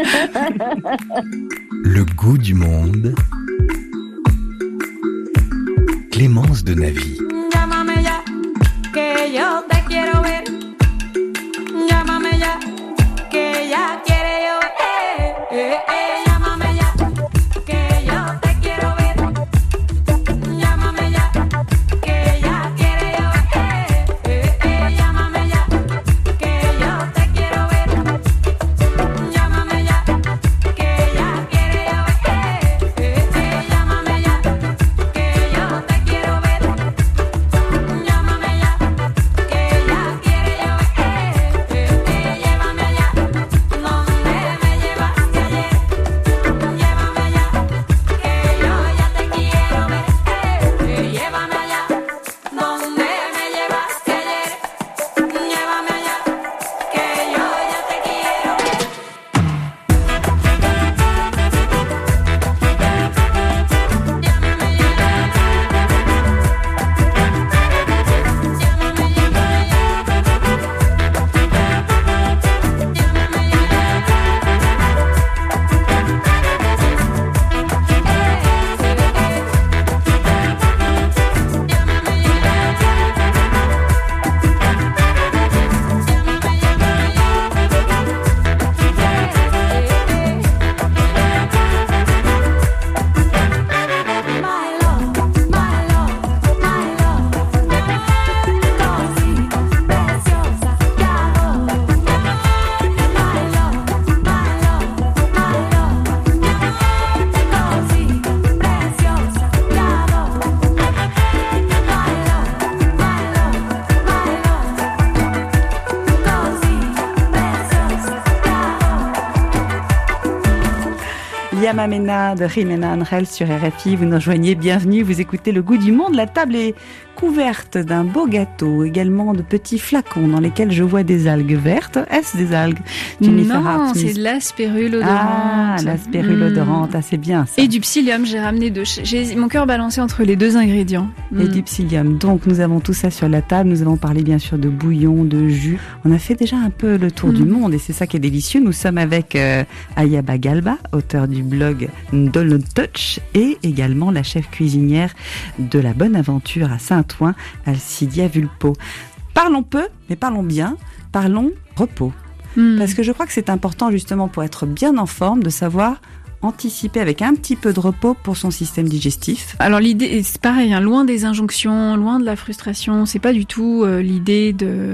Le goût du monde. Clémence de Navy. Llámame ya, que yo te quiero ver. Llámame ya, que ya quiere yo. Llámame ya, que yo te quiero ver. Llámame ya, que ya quiere yo. Llámame ya, que yo te quiero ver. Llámame ya, que ya quiere yo. Llámame ya, que yo te quiero ver. Llámame ya, que ya quiere yo. Yamamena de Jimena Angel sur RFI. Vous nous rejoignez, bienvenue. Vous écoutez Le Goût du Monde. La table est couverte d'un beau gâteau, également de petits flacons dans lesquels je vois des algues vertes. Est-ce des algues, Jennifer Non, Hartman? c'est de la spirule odorante. Ah, la spirule odorante, ah, c'est bien ça. Et du psyllium, j'ai ramené j'ai mon cœur balancé entre les deux ingrédients. Et du psyllium. Donc nous avons tout ça sur la table. Nous avons parlé bien sûr de bouillon, de jus. On a fait déjà un peu le tour du monde et c'est ça qui est délicieux. Nous sommes avec Ayaba Galba, auteur du blog Dolno Touch et également la chef cuisinière de la Bonne Aventure à Saint-Ouen, Alcidia Vulpo. Parlons peu, mais parlons bien. Parlons repos. Parce que je crois que c'est important justement pour être bien en forme de savoir anticiper avec un petit peu de repos pour son système digestif. Alors l'idée, c'est pareil, hein, loin des injonctions, loin de la frustration, c'est pas du tout l'idée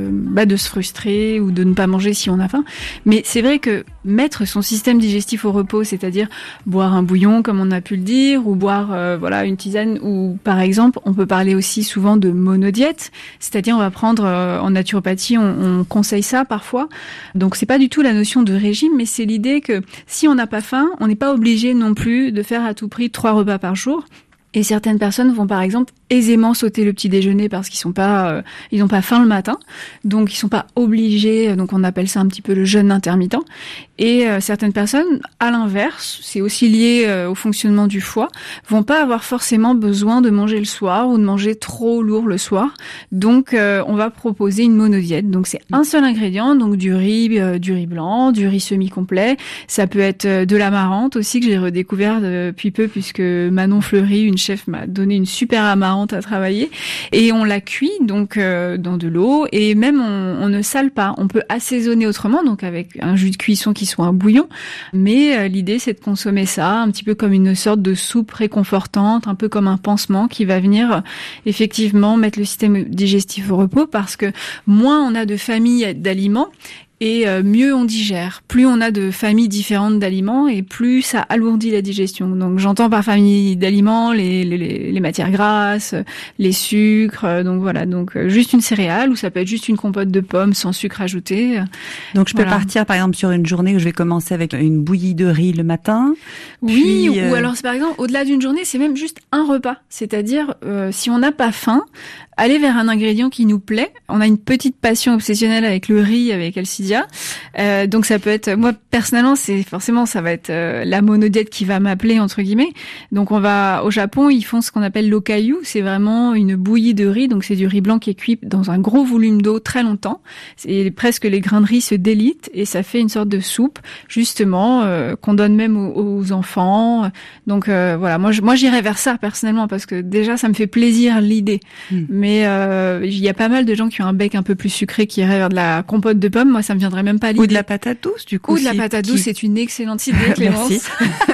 de se frustrer ou de ne pas manger si on a faim, mais c'est vrai que mettre son système digestif au repos, c'est-à-dire boire un bouillon comme on a pu le dire, ou boire une tisane, ou par exemple, on peut parler aussi souvent de monodiète, c'est-à-dire on va prendre en naturopathie, on conseille ça parfois. Donc c'est pas du tout la notion de régime, mais c'est l'idée que si on n'a pas faim, on n'est pas obligé non plus de faire à tout prix 3 repas par jour. Et certaines personnes vont par exemple aisément sauter le petit déjeuner parce qu'ils n'ont pas faim le matin, donc ils sont pas obligés, donc on appelle ça un petit peu le jeûne intermittent. Et certaines personnes, à l'inverse, c'est aussi lié au fonctionnement du foie, vont pas avoir forcément besoin de manger le soir ou de manger trop lourd le soir. Donc on va proposer une monodiète. Donc c'est un seul ingrédient, donc du riz blanc, du riz semi-complet. Ça peut être de l'amarante aussi que j'ai redécouvert depuis peu puisque Manon Fleury, une chef, m'a donné une super amarante à travailler et on la cuit donc dans de l'eau et même on ne sale pas. On peut assaisonner autrement, donc avec un jus de cuisson qui soit un bouillon, mais l'idée c'est de consommer ça un petit peu comme une sorte de soupe réconfortante, un peu comme un pansement qui va venir effectivement mettre le système digestif au repos, parce que moins on a de familles d'aliments et mieux on digère. Plus on a de familles différentes d'aliments et plus ça alourdit la digestion. Donc j'entends par famille d'aliments les matières grasses, les sucres, donc voilà. Donc juste une céréale ou ça peut être juste une compote de pommes sans sucre ajouté. Donc je peux partir par exemple sur une journée où je vais commencer avec une bouillie de riz le matin. Oui, ou alors c'est par exemple au-delà d'une journée, c'est même juste un repas. C'est-à-dire si on n'a pas faim, aller vers un ingrédient qui nous plaît. On a une petite passion obsessionnelle avec le riz, avec Alcidia. Donc ça peut être, moi personnellement, ça va être la monodiète qui va m'appeler entre guillemets. Donc au Japon, ils font ce qu'on appelle l'okayu. C'est vraiment une bouillie de riz. Donc c'est du riz blanc qui est cuit dans un gros volume d'eau très longtemps. Et presque les grains de riz se délitent et ça fait une sorte de soupe justement qu'on donne même aux enfants. Donc voilà, moi j'irais vers ça personnellement parce que déjà ça me fait plaisir l'idée. Mais il y a pas mal de gens qui ont un bec un peu plus sucré qui iraient vers de la compote de pommes. Moi, ça me viendrait même pas à l'idée. Ou de la patate douce, du coup. Ou de la patate douce, c'est une excellente idée, Clémence. Merci.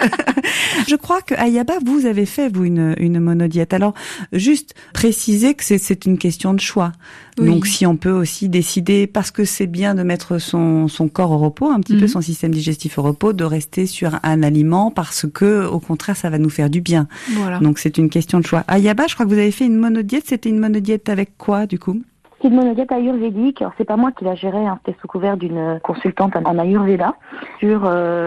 Je crois que Ayaba, vous avez fait, vous, une monodiète. Alors, juste préciser que c'est une question de choix. Oui. Donc, si on peut aussi décider, parce que c'est bien de mettre son corps au repos, un petit peu son système digestif au repos, de rester sur un aliment parce que, au contraire, ça va nous faire du bien. Voilà. Donc, c'est une question de choix. Ayaba, je crois que vous avez fait une monodiète. C'était une monodiète avec quoi, du coup? C'est une monodiète ayurvédique. Alors, c'est pas moi qui la gérais, hein. C'était sous couvert d'une consultante en Ayurveda sur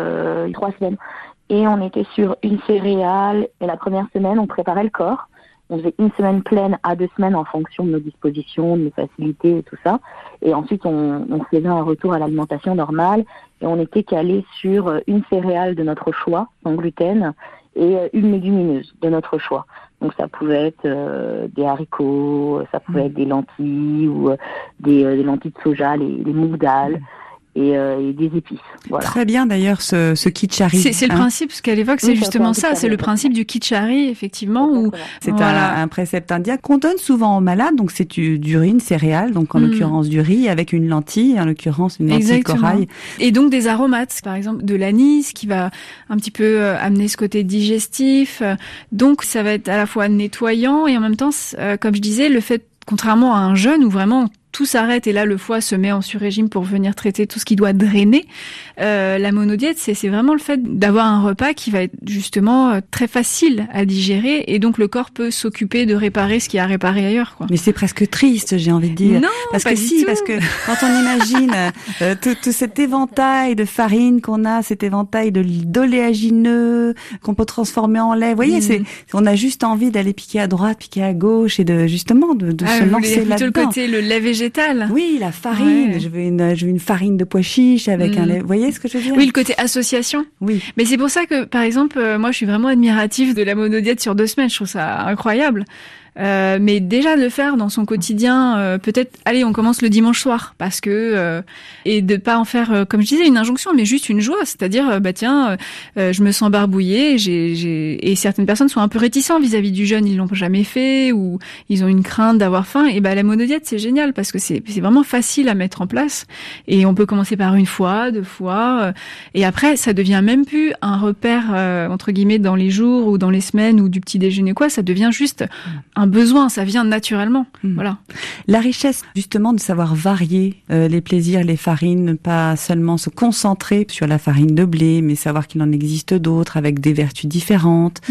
3 semaines. Et on était sur une céréale. Et la première semaine, on préparait le corps. On faisait une semaine pleine à 2 semaines en fonction de nos dispositions, de nos facilités et tout ça. Et ensuite, on faisait un retour à l'alimentation normale. Et on était calé sur une céréale de notre choix, sans gluten, et une légumineuse de notre choix. Donc ça pouvait être des haricots, ça pouvait être des lentilles ou des lentilles de soja, les moudales. Et des épices. Voilà. Très bien d'ailleurs ce kitchari. C'est le principe, ce qu'elle évoque, c'est justement ça, c'est le principe du kitchari, effectivement. Où c'est un précepte indien qu'on donne souvent aux malades, donc c'est du riz, une céréale, donc en l'occurrence du riz, avec une lentille, en l'occurrence une lentille de corail. Et donc des aromates, par exemple de l'anis, qui va un petit peu amener ce côté digestif. Donc ça va être à la fois nettoyant et en même temps, comme je disais, le fait, contrairement à un jeûne où vraiment tout s'arrête et là le foie se met en sur-régime pour venir traiter tout ce qui doit drainer. La monodiète, c'est vraiment le fait d'avoir un repas qui va être justement très facile à digérer et donc le corps peut s'occuper de réparer ce qui a réparé ailleurs, quoi. Mais c'est presque triste, j'ai envie de dire. Non, parce pas que du si, tout. parce que quand on imagine tout cet éventail de farine qu'on a, cet éventail d'oléagineux qu'on peut transformer en lait, vous voyez, on a juste envie d'aller piquer à droite, piquer à gauche et de justement de se lancer là-dedans. Le côté le lait végétal. Oui, la farine. Ouais. Je veux une farine de pois chiche avec un lait. Vous voyez ce que je veux dire? Oui, le côté association. Oui. Mais c'est pour ça que, par exemple, moi, je suis vraiment admirative de la monodiète sur 2 semaines. Je trouve ça incroyable. Mais déjà de le faire dans son quotidien, peut-être, allez, on commence le dimanche soir, parce que et de pas en faire, comme je disais, une injonction, mais juste une joie, c'est-à-dire, tiens, je me sens barbouillée, et certaines personnes sont un peu réticentes vis-à-vis du jeûne, ils l'ont jamais fait ou ils ont une crainte d'avoir faim. Et la monodiète, c'est génial parce que c'est vraiment facile à mettre en place et on peut commencer par 1 fois, 2 fois, et après ça devient même plus un repère entre guillemets dans les jours ou dans les semaines ou du petit déjeuner quoi, ça devient juste un besoin, ça vient naturellement. Voilà. La richesse, justement, de savoir varier les plaisirs, les farines, pas seulement se concentrer sur la farine de blé, mais savoir qu'il en existe d'autres avec des vertus différentes.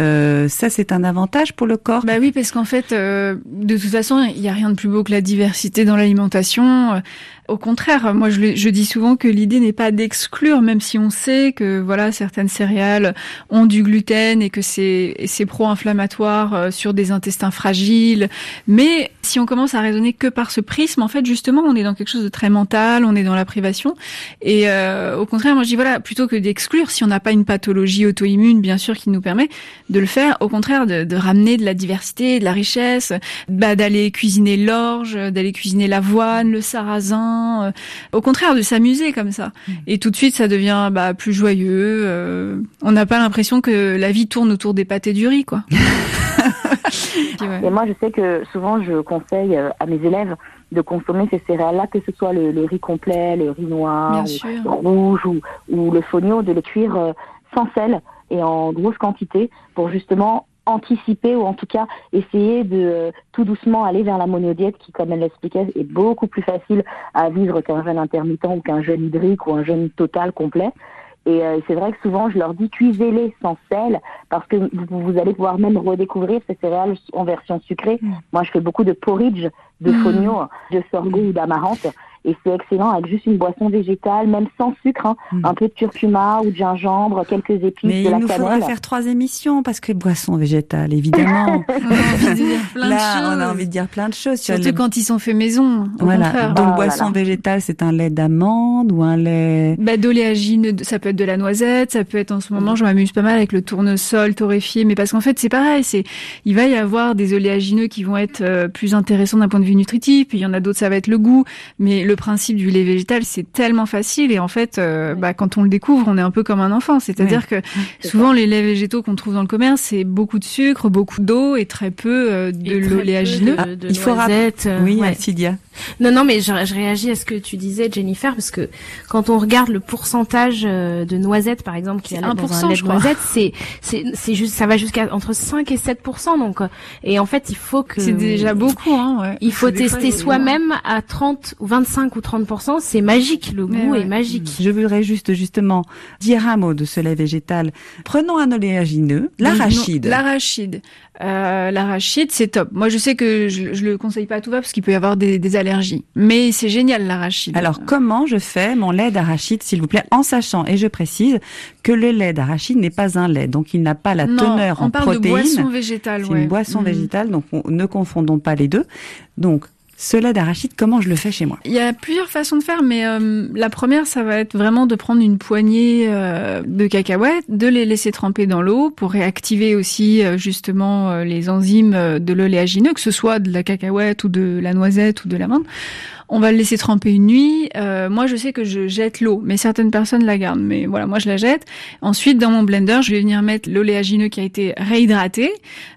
Ça, c'est un avantage pour le corps. Bah oui, parce qu'en fait, de toute façon, il y a rien de plus beau que la diversité dans l'alimentation. Au contraire, moi je dis souvent que l'idée n'est pas d'exclure, même si on sait que voilà certaines céréales ont du gluten et que c'est pro-inflammatoire sur des intestins fragiles. Mais si on commence à raisonner que par ce prisme, en fait justement on est dans quelque chose de très mental, on est dans la privation. Et au contraire, moi je dis voilà, plutôt que d'exclure, si on n'a pas une pathologie auto-immune bien sûr qui nous permet de le faire, au contraire de ramener de la diversité, de la richesse, d'aller cuisiner l'orge, d'aller cuisiner l'avoine, le sarrasin. Au contraire, de s'amuser comme ça. Et tout de suite, ça devient plus joyeux. On n'a pas l'impression que la vie tourne autour des pâtes et du riz, quoi. Et moi, je sais que souvent, je conseille à mes élèves de consommer ces céréales-là, que ce soit le riz complet, le riz noir, le rouge ou le fonio, de les cuire sans sel et en grosse quantité pour justement anticiper ou en tout cas essayer de tout doucement aller vers la monodiète qui, comme elle l'expliquait, est beaucoup plus facile à vivre qu'un jeûne intermittent ou qu'un jeûne hydrique ou un jeûne total complet. Et c'est vrai que souvent je leur dis cuisez-les sans sel parce que vous allez pouvoir même redécouvrir ces céréales en version sucrée. Moi je fais beaucoup de porridge, de fonio, de sorgho ou d'amarante. Et c'est excellent avec juste une boisson végétale, même sans sucre, un peu de curcuma ou de gingembre, quelques épices, mais de la cannelle. Mais il nous faudra faire 3 émissions parce que boisson végétale, évidemment. On a envie de dire plein de choses. On a envie de dire plein de choses. Surtout quand ils sont faits maison. Voilà. Donc boisson végétale, c'est un lait d'amande ou un lait... d'oléagineux, ça peut être de la noisette, ça peut être en ce moment, je m'amuse pas mal avec le tournesol torréfié, mais parce qu'en fait c'est pareil, il va y avoir des oléagineux qui vont être plus intéressants d'un point de vue nutritif, puis il y en a d'autres ça va être le goût, mais le principe du lait végétal c'est tellement facile et en fait quand on le découvre on est un peu comme un enfant, c'est-à-dire que souvent les laits végétaux qu'on trouve dans le commerce c'est beaucoup de sucre, beaucoup d'eau et très peu de l'oléagineux. Il faut noisettes, oui, Sidia. Non, mais je réagis à ce que tu disais, Jennifer, parce que quand on regarde le pourcentage de noisettes, par exemple, qui est dans un lait de noisettes, c'est juste, ça va jusqu'à entre 5 et 7%, donc, et en fait, il faut que... C'est déjà beaucoup, hein, Il faut tester soi-même à 30 ou 25 ou 30%, c'est magique, le goût est magique. Je voudrais justement dire un mot de ce lait végétal. Prenons un oléagineux, l'arachide. L'arachide, c'est top. Moi, je sais que je le conseille pas à tout va parce qu'il peut y avoir des allergies. Mais c'est génial, l'arachide. Alors, comment je fais mon lait d'arachide, s'il vous plaît, en sachant, et je précise, que le lait d'arachide n'est pas un lait. Donc, il n'a pas la teneur en protéines. On parle de boisson végétale, C'est une boisson végétale, donc ne confondons pas les deux. Donc, ce lait d'arachide, comment je le fais chez moi? Il y a plusieurs façons de faire, mais la première, ça va être vraiment de prendre une poignée de cacahuètes, de les laisser tremper dans l'eau pour réactiver aussi justement les enzymes de l'oléagineux, que ce soit de la cacahuète ou de la noisette ou de l'amande. On va le laisser tremper une nuit. Moi, je sais que je jette l'eau, mais certaines personnes la gardent. Mais voilà, moi, je la jette. Ensuite, dans mon blender, je vais venir mettre l'oléagineux qui a été réhydraté,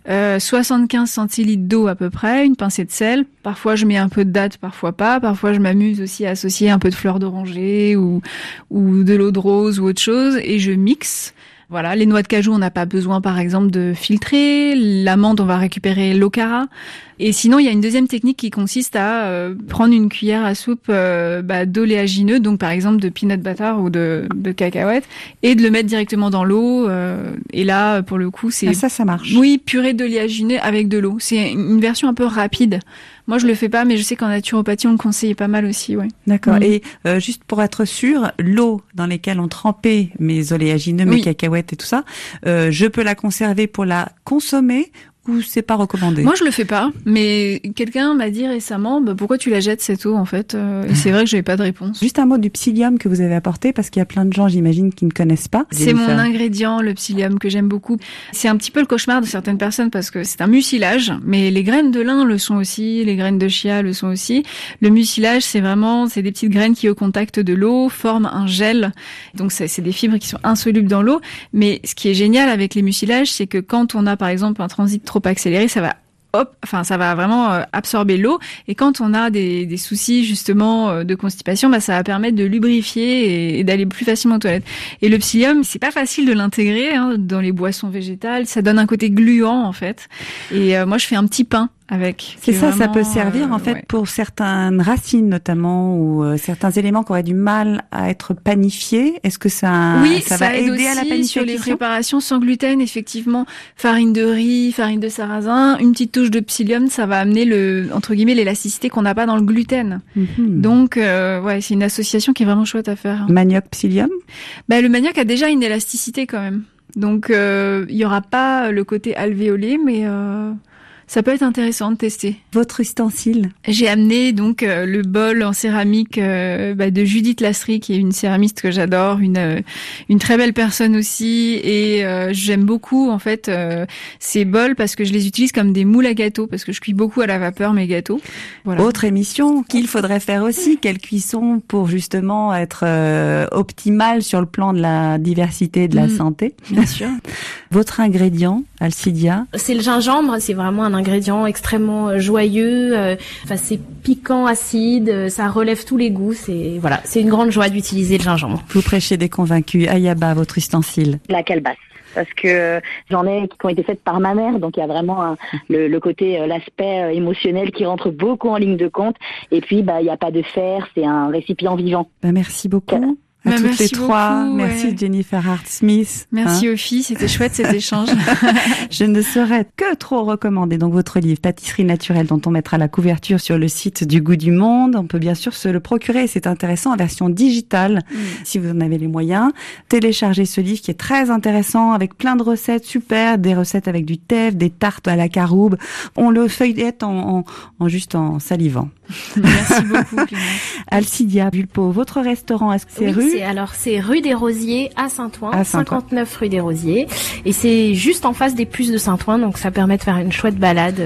75 centilitres d'eau à peu près, une pincée de sel. Parfois, je mets un peu de date, parfois pas. Parfois, je m'amuse aussi à associer un peu de fleur d'oranger ou de l'eau de rose ou autre chose, et je mixe. Voilà, les noix de cajou, on n'a pas besoin, par exemple, de filtrer. L'amande, on va récupérer l'okara. Et sinon, il y a une deuxième technique qui consiste à prendre une cuillère à soupe d'oléagineux, donc par exemple de peanut butter ou de cacahuètes, et de le mettre directement dans l'eau. Et là, pour le coup, c'est... Ah, ça marche. Oui, purée d'oléagineux avec de l'eau. C'est une version un peu rapide. Moi, je le fais pas, mais je sais qu'en naturopathie, on le conseille pas mal aussi, ouais. D'accord. Et juste pour être sûr, l'eau dans laquelle on trempait mes oléagineux, mes cacahuètes et tout ça, je peux la conserver pour la consommer ou c'est pas recommandé? Moi, je le fais pas, mais quelqu'un m'a dit récemment, pourquoi tu la jettes cette eau, en fait? Et c'est vrai que j'avais pas de réponse. Juste un mot du psyllium que vous avez apporté, parce qu'il y a plein de gens, j'imagine, qui ne connaissent pas. C'est mon ingrédient, le psyllium, que j'aime beaucoup. C'est un petit peu le cauchemar de certaines personnes parce que c'est un mucilage, mais les graines de lin le sont aussi, les graines de chia le sont aussi. Le mucilage, c'est des petites graines qui, au contact de l'eau, forment un gel. Donc, c'est des fibres qui sont insolubles dans l'eau. Mais ce qui est génial avec les mucilages, c'est que quand on a, par exemple, un transit trop accéléré, ça va vraiment absorber l'eau. Et quand on a des soucis justement de constipation, ça va permettre de lubrifier et d'aller plus facilement aux toilettes. Et le psyllium, c'est pas facile de l'intégrer dans les boissons végétales. Ça donne un côté gluant en fait. Et moi, je fais un petit pain avec. C'est ça, ça peut servir en fait pour certaines racines notamment ou certains éléments qui auraient du mal à être panifiés. Est-ce que ça va aide aider aussi à la panification sur les préparations sans gluten, effectivement, farine de riz, farine de sarrasin, une petite touche de psyllium, ça va amener entre guillemets l'élasticité qu'on n'a pas dans le gluten. Donc c'est une association qui est vraiment chouette à faire. Manioc psyllium? Le manioc a déjà une élasticité quand même. Donc il y aura pas le côté alvéolé, mais ça peut être intéressant de tester. Votre ustensile? J'ai amené donc le bol en céramique de Judith Lasserie, qui est une céramiste que j'adore, une très belle personne aussi, et j'aime beaucoup en fait ces bols parce que je les utilise comme des moules à gâteaux, parce que je cuis beaucoup à la vapeur mes gâteaux. Voilà. Autre émission qu'il faudrait faire aussi, quelle cuisson pour justement être optimale sur le plan de la diversité et de la santé. Bien sûr. Votre ingrédient, Alcidia? C'est le gingembre, c'est vraiment un ingrédient extrêmement joyeux, c'est piquant, acide, ça relève tous les goûts, c'est une grande joie d'utiliser le gingembre. Vous prêchez des convaincus. Ayaba, votre ustensile? La calebasse. Parce que j'en ai qui ont été faites par ma mère, donc il y a vraiment le côté, l'aspect émotionnel qui rentre beaucoup en ligne de compte. Et puis, il n'y a pas de fer, c'est un récipient vivant. Merci beaucoup. À toutes les trois. Beaucoup, merci Jennifer Hart-Smith. Merci Ophi, c'était chouette cet échange. Je ne saurais que trop recommander donc votre livre Pâtisserie naturelle, dont on mettra la couverture sur le site du Goût du Monde. On peut bien sûr se le procurer, c'est intéressant en version digitale si vous en avez les moyens. Téléchargez ce livre qui est très intéressant avec plein de recettes super, des recettes avec du teff, des tartes à la caroube. On le feuillette juste en salivant. Merci beaucoup. Alcidia Vulpeau, votre restaurant, est-ce que c'est c'est rue des Rosiers à Saint-Ouen, 59 rue des Rosiers, et c'est juste en face des Puces de Saint-Ouen, donc ça permet de faire une chouette balade,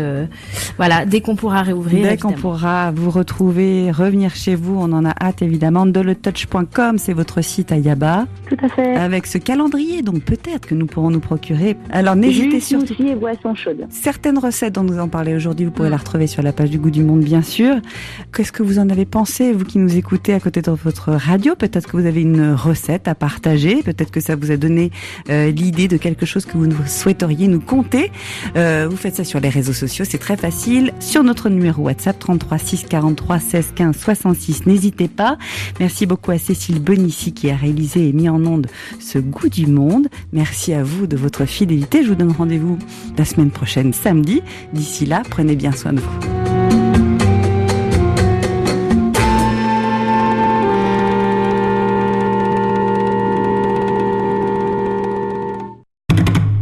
dès qu'on pourra réouvrir. Dès qu'on pourra vous retrouver, revenir chez vous, on en a hâte évidemment. Doletouch.com, c'est votre site Ayaba. Tout à fait. Avec ce calendrier, donc peut-être que nous pourrons nous procurer. Alors n'hésitez surtout. Et boissons chaudes. Certaines recettes dont nous en parlez aujourd'hui, vous pourrez la retrouver sur la page du Goût du Monde, bien sûr. Qu'est-ce que vous en avez pensé, vous qui nous écoutez à côté de votre radio? Peut-être que vous avez une recette à partager, peut-être que ça vous a donné l'idée de quelque chose que vous souhaiteriez nous conter. Vous faites ça sur les réseaux sociaux, c'est très facile. Sur notre numéro WhatsApp 33 6 43 16 15 66, n'hésitez pas. Merci beaucoup à Cécile Bonissi qui a réalisé et mis en onde ce Goût du Monde. Merci à vous de votre fidélité. Je vous donne rendez-vous la semaine prochaine, samedi. D'ici là, prenez bien soin de vous.